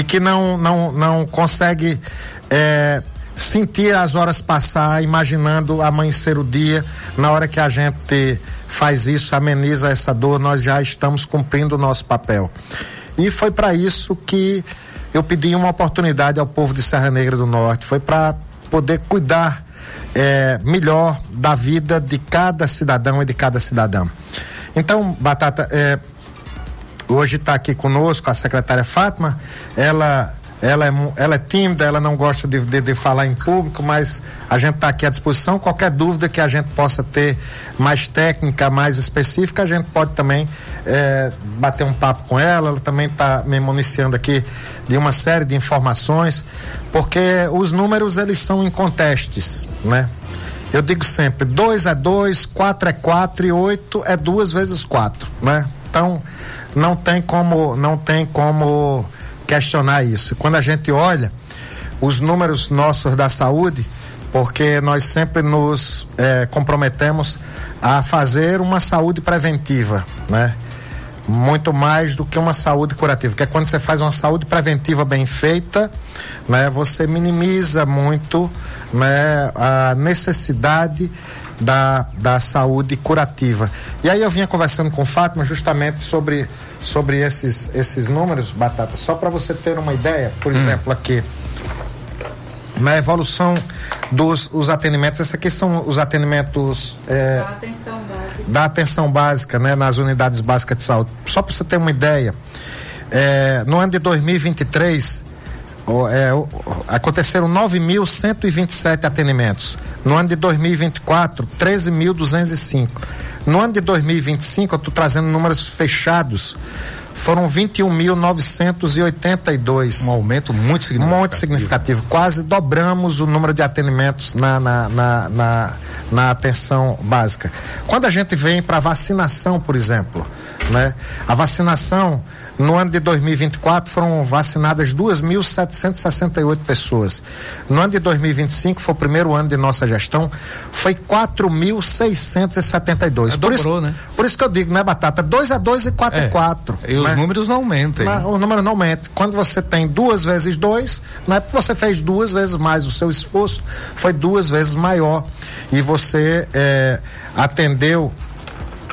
Speaker 8: consegue sentir as horas passar, imaginando amanhecer o dia, na hora que a gente faz isso, ameniza essa dor, nós já estamos cumprindo o nosso papel. E foi para isso que eu pedi uma oportunidade ao povo de Serra Negra do Norte, foi para poder cuidar melhor da vida de cada cidadão e de cada cidadã. Então, Batata, hoje está aqui conosco a secretária Fátima. Ela é tímida, ela não gosta de falar em público, mas a gente está aqui à disposição. Qualquer dúvida que a gente possa ter mais técnica, mais específica, a gente pode também bater um papo com ela. Ela também está me municiando aqui de uma série de informações, porque os números, eles são incontestes, né? Eu digo sempre, 2 é 2, 4 é 4 e 8 é 2 vezes 4, né? Então, não tem como questionar isso. Quando a gente olha os números nossos da saúde, porque nós sempre nos comprometemos a fazer uma saúde preventiva, né? Muito mais do que uma saúde curativa, que é quando você faz uma saúde preventiva bem feita, né? Você minimiza muito, né, a necessidade da saúde curativa. E aí eu vinha conversando com Fátima justamente sobre esses números, Batata, só para você ter uma ideia. Por exemplo, aqui na evolução dos atendimentos, esses aqui são os atendimentos da atenção básica, né, nas unidades básicas de saúde. Só para você ter uma ideia, no ano de 2023 aconteceram 9.127 atendimentos. No ano de 2024, 13.205. No ano de 2025, eu estou trazendo números fechados, foram 21.982.
Speaker 7: Um aumento muito significativo.
Speaker 8: Muito significativo. Quase dobramos o número de atendimentos na atenção básica. Quando a gente vem para vacinação, por exemplo, né? A vacinação, no ano de 2024 foram vacinadas 2.768 pessoas. No ano de 2025, foi o primeiro ano de nossa gestão, foi 4.672.
Speaker 7: Dobrou, né?
Speaker 8: Por isso que eu digo, né, Batata? 2 é 2 e 4 é 4.
Speaker 7: E os números não aumentam.
Speaker 8: Os números não aumentam. Quando você tem 2 vezes 2, não é porque você fez 2 vezes mais, o seu esforço foi 2 vezes maior. E você atendeu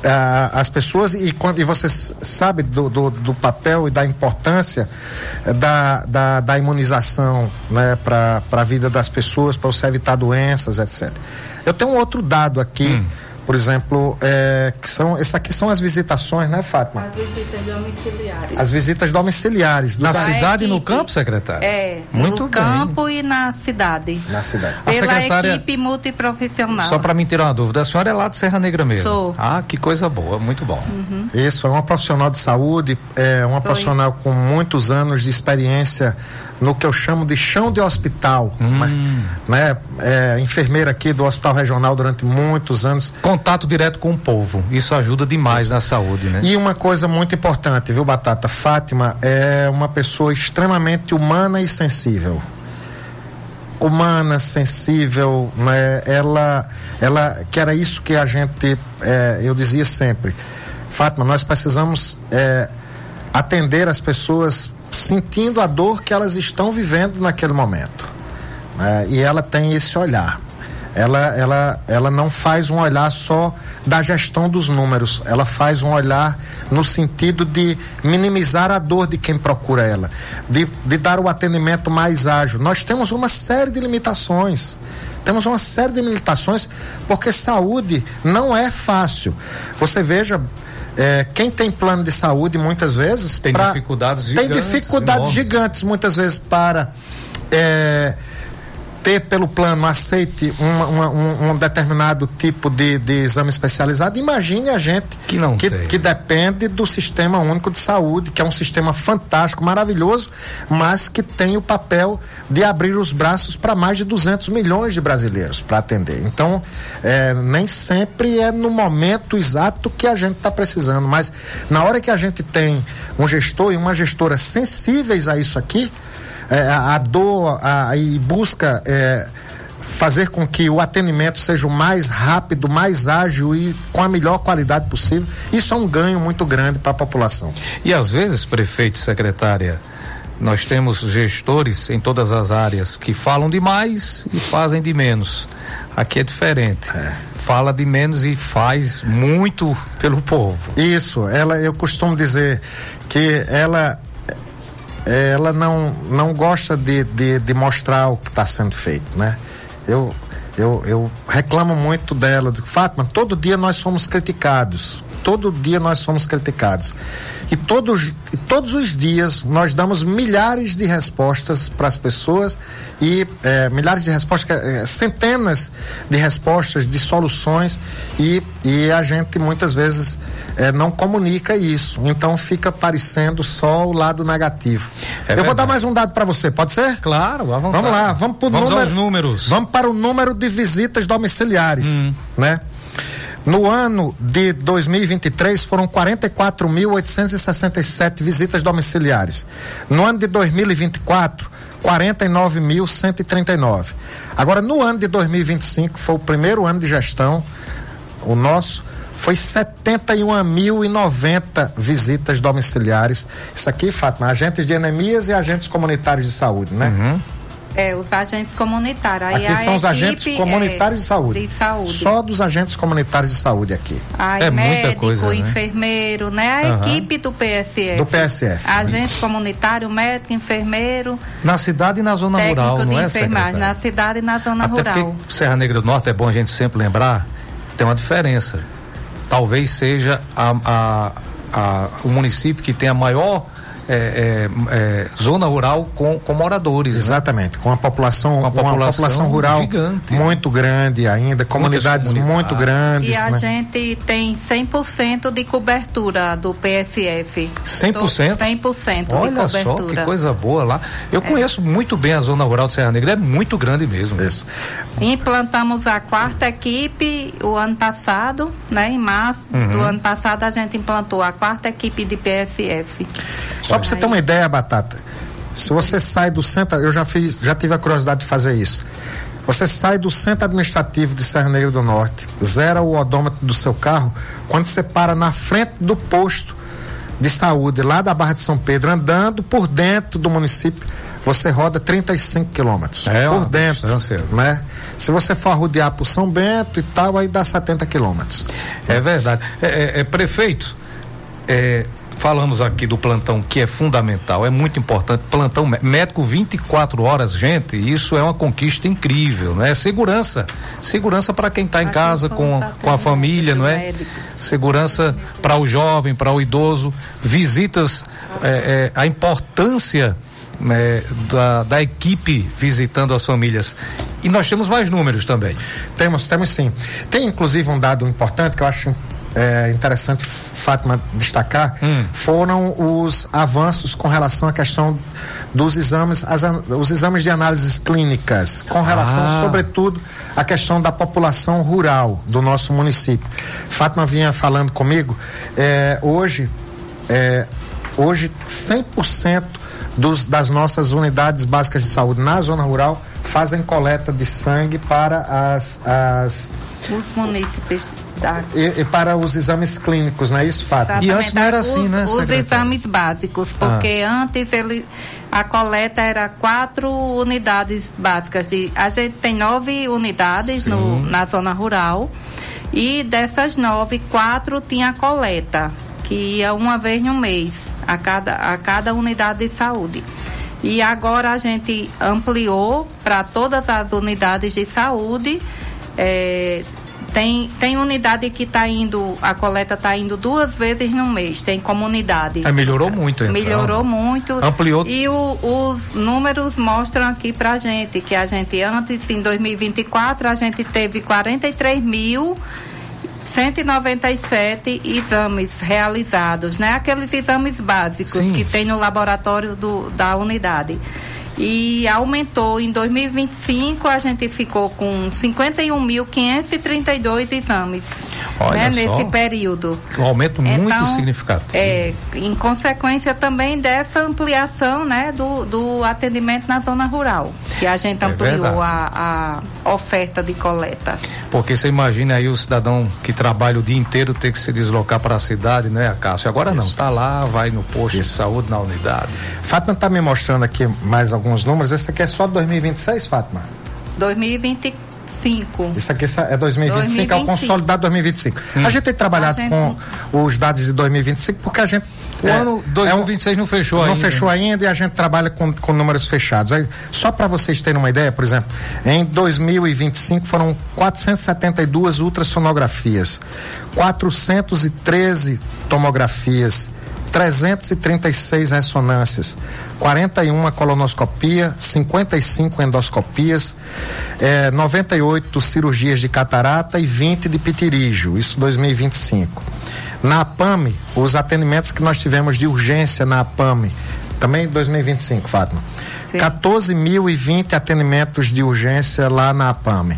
Speaker 8: as pessoas, e você sabe do papel e da importância da imunização, né, para a vida das pessoas, para você evitar doenças, etc. Eu tenho um outro dado aqui, por exemplo, essas aqui são as visitações, né, Fátima?
Speaker 6: As visitas domiciliares.
Speaker 8: As visitas domiciliares.
Speaker 7: Na cidade e no campo, secretária?
Speaker 6: Muito no campo e na cidade.
Speaker 8: Na cidade.
Speaker 6: Pela equipe multiprofissional.
Speaker 7: Só para me tirar uma dúvida, a senhora é lá de Serra Negra mesmo?
Speaker 6: Sou.
Speaker 7: Ah, que coisa boa, muito bom.
Speaker 8: Isso, é uma profissional de saúde, uma profissional com muitos anos de experiência no que eu chamo de chão de hospital, né? Enfermeira aqui do Hospital Regional durante muitos anos.
Speaker 7: Contato direto com o povo, isso ajuda demais na saúde, né?
Speaker 8: E uma coisa muito importante, viu, Batata? Fátima é uma pessoa extremamente humana e sensível. Humana, sensível, né? Ela que era isso que a gente, eu dizia sempre, Fátima, nós precisamos atender as pessoas sentindo a dor que elas estão vivendo naquele momento, e ela tem esse olhar. Ela não faz um olhar só da gestão dos números, ela faz um olhar no sentido de minimizar a dor de quem procura ela, de dar o atendimento mais ágil. Nós temos uma série de limitações. Porque saúde não é fácil. Você veja, quem tem plano de saúde muitas vezes
Speaker 7: tem dificuldades
Speaker 8: gigantes muitas vezes para ter pelo plano aceite um determinado tipo de exame especializado. Imagine a gente que depende do Sistema Único de Saúde, que é um sistema fantástico, maravilhoso, mas que tem o papel de abrir os braços para mais de 200 milhões de brasileiros para atender. Então, nem sempre é no momento exato que a gente está precisando, mas na hora que a gente tem um gestor e uma gestora sensíveis a isso aqui, a dor, e busca fazer com que o atendimento seja o mais rápido, mais ágil e com a melhor qualidade possível, isso é um ganho muito grande para a população.
Speaker 7: E às vezes, prefeito e secretária, nós temos gestores em todas as áreas que falam demais e fazem de menos. Aqui é diferente. Fala de menos e faz muito pelo povo.
Speaker 8: Isso, eu costumo dizer que ela não gosta de mostrar o que está sendo feito, né? Eu reclamo muito dela, digo, Fátima, todo dia nós somos criticados, e todos os dias nós damos milhares de respostas para as pessoas e centenas de respostas, de soluções, e a gente muitas vezes não comunica isso, então fica parecendo só o lado negativo. Eu vou dar mais um dado para você, pode ser?
Speaker 7: Claro, à vontade.
Speaker 8: Vamos lá, vamos
Speaker 7: aos números.
Speaker 8: Vamos para o número de visitas domiciliares, né? No ano de 2023 foram 44.867 visitas domiciliares. No ano de 2024, 49.139. Agora, no ano de 2025, foi o primeiro ano de gestão, o nosso, foi 71.090 visitas domiciliares. Isso aqui, Fátima, agentes de endemias e agentes comunitários de saúde, né?
Speaker 6: Os agentes comunitários. Aí
Speaker 8: aqui são os agentes comunitários de saúde. Só dos agentes comunitários de saúde aqui.
Speaker 6: Aí muita coisa, né? Enfermeiro, né? A equipe do PSF.
Speaker 8: Do PSF.
Speaker 6: Agente comunitário, médico, enfermeiro.
Speaker 7: Na cidade e na zona rural, não é,
Speaker 6: enfermagem, na cidade e na zona rural.
Speaker 7: Porque Serra Negra do Norte, é bom a gente sempre lembrar, tem uma diferença. Talvez seja o município que tem a maior zona rural com moradores.
Speaker 8: Exatamente, né? com uma população rural gigante, muito grande ainda, comunidades muito grandes.
Speaker 6: E a gente tem 100% de cobertura do PSF.
Speaker 7: 100%?
Speaker 6: 100% de
Speaker 7: Olha
Speaker 6: cobertura.
Speaker 7: Só, que coisa boa lá. Eu conheço muito bem a zona rural de Serra Negra, é muito grande mesmo.
Speaker 8: Isso.
Speaker 6: Implantamos a 4ª equipe o ano passado, né? Em março do ano passado a gente implantou a 4ª equipe de PSF.
Speaker 8: Só para você ter uma ideia, Batata, se você sai do centro, eu já tive a curiosidade de fazer isso. Você sai do centro administrativo de Serra Negra do Norte, zera o odômetro do seu carro, quando você para na frente do posto de saúde, lá da Barra de São Pedro, andando por dentro do município, você roda 35 quilômetros por dentro, né? Se você for rodear por São Bento e tal, aí dá 70 quilômetros.
Speaker 7: É verdade. Prefeito, falamos aqui do plantão, que é fundamental, é muito importante. Plantão médico 24 horas, gente, isso é uma conquista incrível, né? Segurança para quem está em casa com a família, não é? Segurança para o jovem, para o idoso, visitas, a importância da equipe visitando as famílias. E nós temos mais números também.
Speaker 8: Temos sim. Tem inclusive um dado importante que eu acho interessante, Fátima, destacar, foram os avanços com relação à questão dos exames, os exames de análises clínicas, com relação, sobretudo, à questão da população rural do nosso município. Fátima vinha falando comigo, hoje 100% das nossas unidades básicas de saúde na zona rural fazem coleta de sangue para
Speaker 6: os munícipes
Speaker 8: e para os exames clínicos, não é isso, Fátima?
Speaker 7: E antes não era assim, né?
Speaker 6: Os exames básicos, porque antes a coleta era 4 unidades básicas. A gente tem 9 unidades na zona rural, e dessas 9, 4 tinha coleta, que ia uma vez no mês a cada unidade de saúde. E agora a gente ampliou para todas as unidades de saúde. Tem unidade que a coleta está indo 2 vezes no mês, tem comunidade.
Speaker 7: Melhorou muito, então.
Speaker 6: Melhorou muito.
Speaker 7: Ampliou.
Speaker 6: E os números mostram aqui pra gente, que a gente antes, em 2024, a gente teve 43.197 exames realizados, né? Aqueles exames básicos que tem no laboratório da unidade. E aumentou em 2025, a gente ficou com 51.532 exames.
Speaker 7: Olha só,
Speaker 6: nesse período.
Speaker 7: Um aumento muito significativo.
Speaker 6: Em consequência também dessa ampliação, né, do atendimento na zona rural, que a gente ampliou a oferta de coleta.
Speaker 7: Porque você imagina aí o cidadão que trabalha o dia inteiro ter que se deslocar para a cidade, né, Cássio? Agora não, tá lá, vai no posto de saúde, na unidade.
Speaker 8: Fátima tá me mostrando aqui mais alguns números. Esse aqui é só 2026, Fátima?
Speaker 6: 2025.
Speaker 8: Isso aqui é 2025, é o consolidado 2025. A gente tem trabalhado com os dados de 2025 porque a gente...
Speaker 7: O ano 2026 não fechou ainda.
Speaker 8: Não fechou ainda, e a gente trabalha com números fechados. Aí, só para vocês terem uma ideia, por exemplo, em 2025 foram 472 ultrassonografias, 413 tomografias, 336 ressonâncias, 41 colonoscopia, 55 endoscopias, 98 cirurgias de catarata e 20 de pitirígio, isso 2025. Na APAME, os atendimentos que nós tivemos de urgência na APAME, também 2025, Fátima. 14.020 atendimentos de urgência lá na APAME.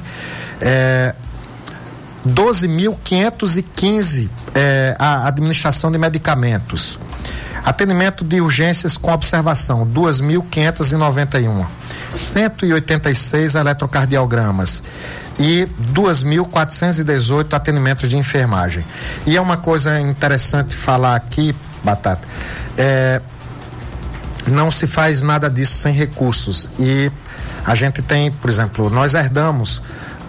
Speaker 8: 12.515 a administração de medicamentos. Atendimento de urgências com observação, 2.591. 186 eletrocardiogramas e 2.418 atendimentos de enfermagem. E é uma coisa interessante falar aqui, Batata, não se faz nada disso sem recursos. E a gente tem, por exemplo, nós herdamos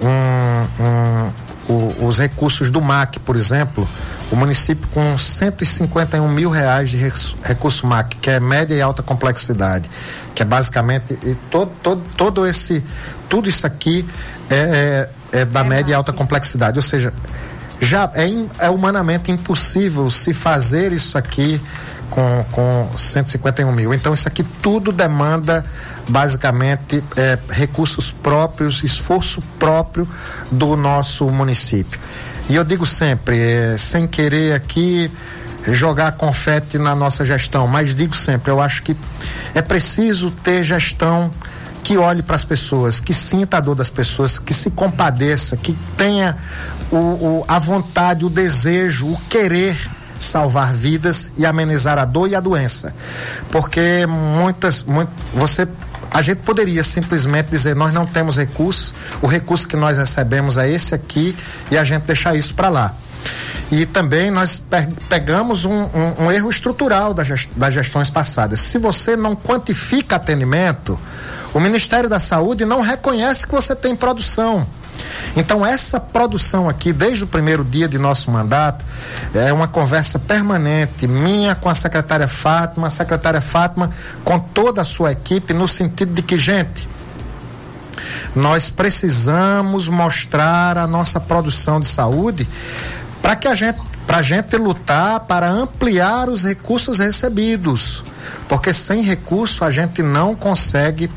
Speaker 8: os recursos do MAC, por exemplo, o município com 151 mil reais de recurso MAC, que é média e alta complexidade, que é basicamente tudo isso aqui é da média e alta complexidade, ou seja, já é humanamente impossível se fazer isso aqui com 151 mil. Então isso aqui tudo demanda basicamente recursos próprios, esforço próprio do nosso município. E eu digo sempre, sem querer aqui jogar confete na nossa gestão, mas digo sempre, eu acho que é preciso ter gestão que olhe para as pessoas, que sinta a dor das pessoas, que se compadeça, que tenha a vontade, o desejo, o querer salvar vidas e amenizar a dor e a doença. Porque a gente poderia simplesmente dizer, nós não temos recursos, o recurso que nós recebemos é esse aqui, e a gente deixar isso para lá. E também nós pegamos um erro estrutural das gestões passadas. Se você não quantifica atendimento, O Ministério da Saúde não reconhece que você tem produção. Então, essa produção aqui, desde o primeiro dia de nosso mandato, é uma conversa permanente minha com a secretária Fátima com toda a sua equipe, no sentido de que, gente, nós precisamos mostrar a nossa produção de saúde para a gente lutar para ampliar os recursos recebidos, porque sem recurso a gente não consegue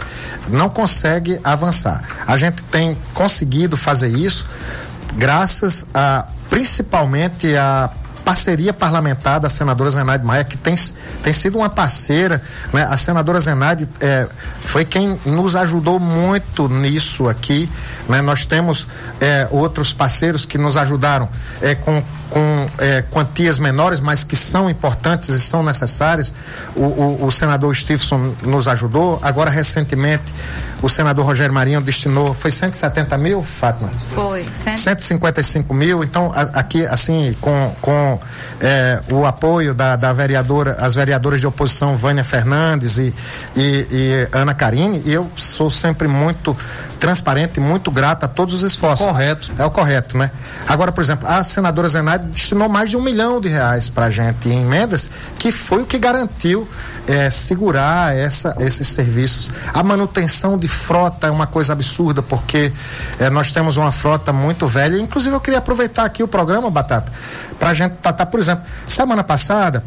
Speaker 8: avançar. A gente tem conseguido fazer isso graças a, principalmente, a parceria parlamentar da senadora Zenaide Maia, que tem sido uma parceira, né? A senadora Zenaide foi quem nos ajudou muito nisso aqui, né? Nós temos outros parceiros que nos ajudaram com quantias menores, mas que são importantes e são necessárias. O senador Stevenson nos ajudou. Agora, recentemente, o senador Rogério Marinho destinou, foi 170 mil, Fátima?
Speaker 6: Foi.
Speaker 8: 155 mil. Então, aqui, assim, com o apoio da vereadora, as vereadoras de oposição, Vânia Fernandes e Ana Carine, e eu sou sempre muito transparente, muito grato a todos os esforços.
Speaker 7: Correto.
Speaker 8: É o correto, né? Agora, por exemplo, a senadora Zenaide destinou mais de R$1 milhão pra gente em emendas, que foi o que garantiu segurar esses serviços. A manutenção de frota é uma coisa absurda, porque nós temos uma frota muito velha. Inclusive, eu queria aproveitar aqui o programa, Batata, pra gente tratar, por exemplo, semana passada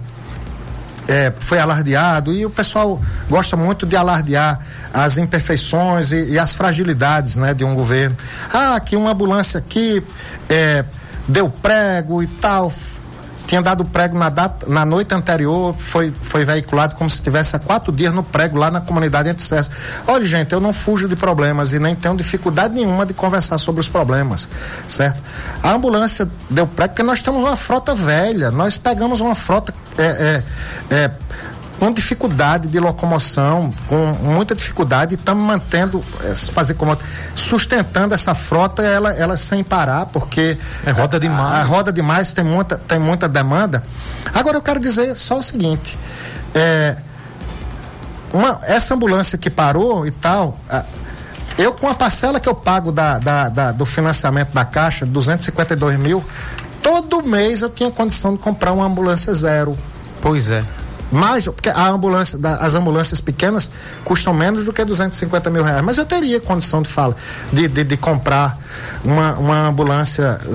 Speaker 8: foi alardeado, e o pessoal gosta muito de alardear as imperfeições e as fragilidades, né, de um governo. Que uma ambulância aqui deu prego e tal, tinha dado prego na noite anterior, foi veiculado como se estivesse há 4 dias no prego lá na comunidade Entre Serras. Olha, gente, eu não fujo de problemas e nem tenho dificuldade nenhuma de conversar sobre os problemas, certo? A ambulância deu prego porque nós temos uma frota velha, nós pegamos uma frota com dificuldade de locomoção, com muita dificuldade, e estamos mantendo, sustentando essa frota, ela sem parar, porque
Speaker 7: roda demais.
Speaker 8: Roda demais, tem muita demanda. Agora eu quero dizer só o seguinte, essa ambulância que parou e tal, eu, com a parcela que eu pago do financiamento da Caixa, 252 mil, todo mês eu tinha condição de comprar uma ambulância zero.
Speaker 7: Pois é.
Speaker 8: Mas, porque as ambulâncias pequenas custam menos do que R$250 mil, mas eu teria condição de comprar uma ambulância